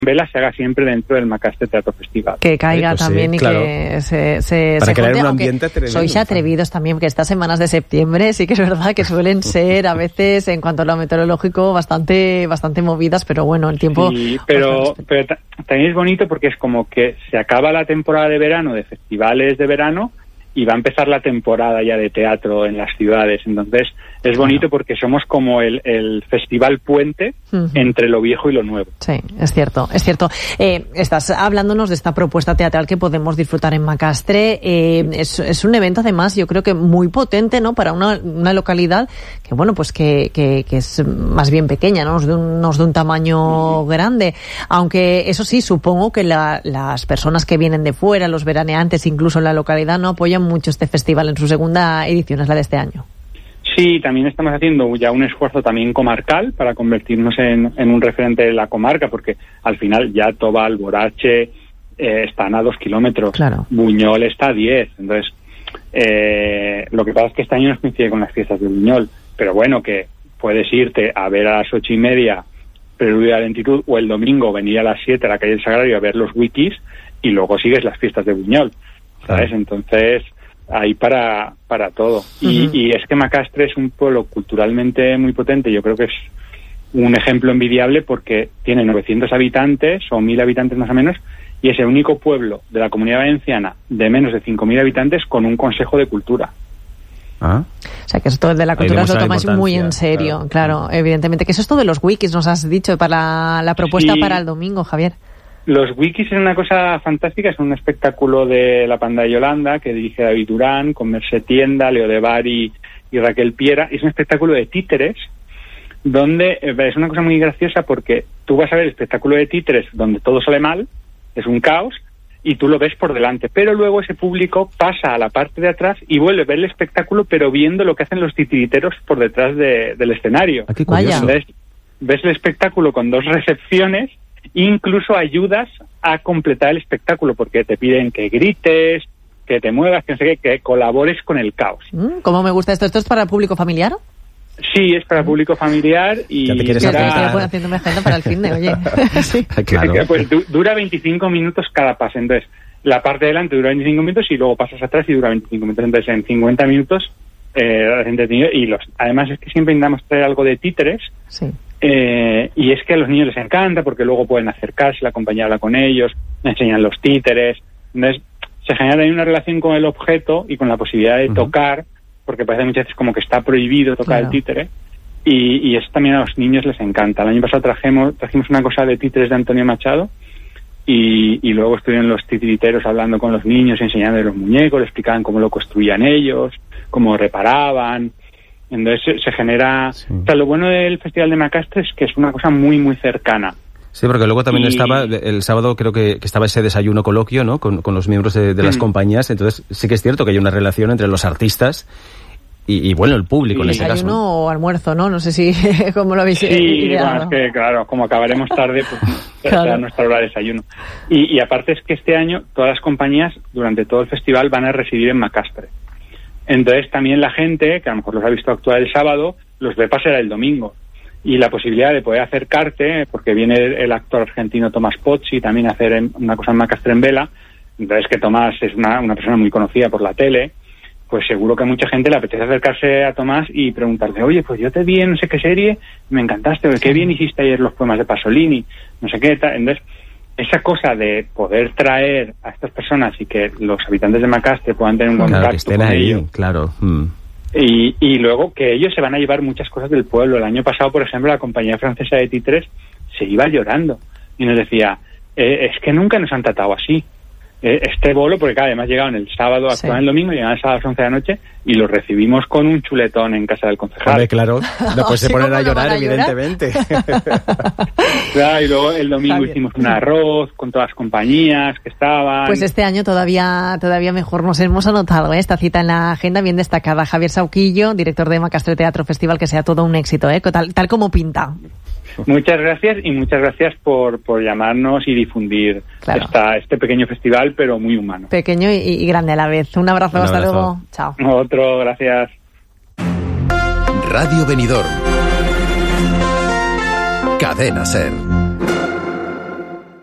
vela se haga siempre dentro del Macastre Teatro Festival. Que caiga también, claro. Y que se para crear junte, un ambiente tremendo. Sois atrevidos también, porque estas semanas de septiembre sí que es verdad que suelen ser a veces, en cuanto a lo meteorológico, bastante movidas, pero bueno, el tiempo... Sí, pero también es bonito porque es como que se acaba la temporada de verano, de festivales de verano, y va a empezar la temporada ya de teatro en las ciudades. Entonces es bonito porque somos como el festival puente entre lo viejo y lo nuevo. Sí, es cierto, es cierto. Estás hablándonos de esta propuesta teatral que podemos disfrutar en Macastre. Es un evento, además, yo creo que muy potente, ¿no? Para una localidad que, bueno, pues que es más bien pequeña, ¿no? No es de un tamaño grande. Aunque, eso sí, supongo que las personas que vienen de fuera, los veraneantes, incluso en la localidad, no apoyan mucho este festival. En su segunda edición, es la de este año. Sí, también estamos haciendo ya un esfuerzo también comarcal para convertirnos en un referente de la comarca, porque al final ya Toba, Alborache están a 2 kilómetros, claro. Buñol está a 10, entonces lo que pasa es que este año no coincide con las fiestas de Buñol, pero bueno, que puedes irte a ver a las 8:30 Preludio de Lentitud, o el domingo venir a las 7 a la calle del Sagrario a ver los wikis y luego sigues las fiestas de Buñol, ¿sabes? Entonces hay para todo. Y es que Macastre es un pueblo culturalmente muy potente. Yo creo que es un ejemplo envidiable porque tiene 900 habitantes o 1.000 habitantes más o menos, y es el único pueblo de la Comunidad Valenciana de menos de 5.000 habitantes con un consejo de cultura. O sea, que esto de la cultura lo tomáis muy en serio, claro, evidentemente. Que eso es todo de los wikis, nos has dicho, para la propuesta para el domingo, Javier. Los wikis es una cosa fantástica, es un espectáculo de la Panda de Yolanda que dirige David Durán, con Mercè Tienda, Leo de Bari y Raquel Piera. Es un espectáculo de títeres donde es una cosa muy graciosa porque tú vas a ver el espectáculo de títeres donde todo sale mal, es un caos, y tú lo ves por delante, pero luego ese público pasa a la parte de atrás y vuelve a ver el espectáculo, pero viendo lo que hacen los titiriteros por detrás del escenario. Entonces, ves el espectáculo con 2 recepciones, incluso ayudas a completar el espectáculo, porque te piden que grites, que te muevas, que no sé qué, que colabores con el caos. ¿Cómo me gusta esto? ¿Esto es para el público familiar? Sí, es para público familiar y... Ya te quieres estoy haciéndome agenda para el fin de, oye. Sí. Claro. Pues dura 25 minutos cada pase, entonces la parte de delante dura 25 minutos y luego pasas atrás y dura 25 minutos, entonces en 50 minutos entretenido. Y además es que siempre intentamos traer algo de títeres. Sí. Y es que a los niños les encanta porque luego pueden acercarse, la compañía habla con ellos, enseñan los títeres, entonces se genera también una relación con el objeto y con la posibilidad de tocar, porque parece muchas veces como que está prohibido tocar el títere, y eso también a los niños les encanta. El año pasado trajimos una cosa de títeres de Antonio Machado y luego estuvieron los titiriteros hablando con los niños, enseñando los muñecos, les explicaban cómo lo construían ellos, cómo reparaban. Entonces se genera... O sea, lo bueno del Festival de Macastre es que es una cosa muy, muy cercana. Sí, porque luego también estaba, el sábado creo que estaba ese desayuno coloquio, ¿no? Con los miembros de las compañías. Entonces sí que es cierto que hay una relación entre los artistas y bueno, el público en este caso. Desayuno o almuerzo, ¿no? No sé si cómo lo habéis Bueno, ideado. es que claro, como acabaremos tarde, pues será nuestra hora de desayuno. Y aparte es que este año todas las compañías durante todo el festival van a residir en Macastre. Entonces también la gente, que a lo mejor los ha visto actuar el sábado, los ve pasar el domingo. Y la posibilidad de poder acercarte, porque viene el actor argentino Tomás Pozzi también a hacer una cosa en Macastre en vela, entonces que Tomás es una persona muy conocida por la tele, pues seguro que a mucha gente le apetece acercarse a Tomás y preguntarle, oye, pues yo te vi en no sé qué serie, me encantaste, qué bien hiciste ayer los poemas de Pasolini, no sé qué tal. Entonces, esa cosa de poder traer a estas personas y que los habitantes de Macastre puedan tener un contacto con ellos. Claro. Y luego que ellos se van a llevar muchas cosas del pueblo. El año pasado, por ejemplo, la compañía francesa de títeres se iba llorando y nos decía, es que nunca nos han tratado así. Este bolo, porque claro, además llegaban el sábado, actuaban el domingo, llegaban el sábado a las 11 de la noche y los recibimos con un chuletón en casa del concejal. Hombre, claro, después se ponen a llorar, evidentemente. Claro, y luego el domingo hicimos un arroz con todas las compañías que estaban. Pues este año todavía mejor. Nos hemos anotado esta cita en la agenda bien destacada. Javier Sauquillo, director de Macastre Teatro Festival, que sea todo un éxito, tal como pinta. Muchas gracias y muchas gracias por llamarnos y difundir este pequeño festival, pero muy humano. Pequeño y grande a la vez. Un abrazo, hasta luego. Chao. Otro, gracias. Radio Benidorm. Cadena SER.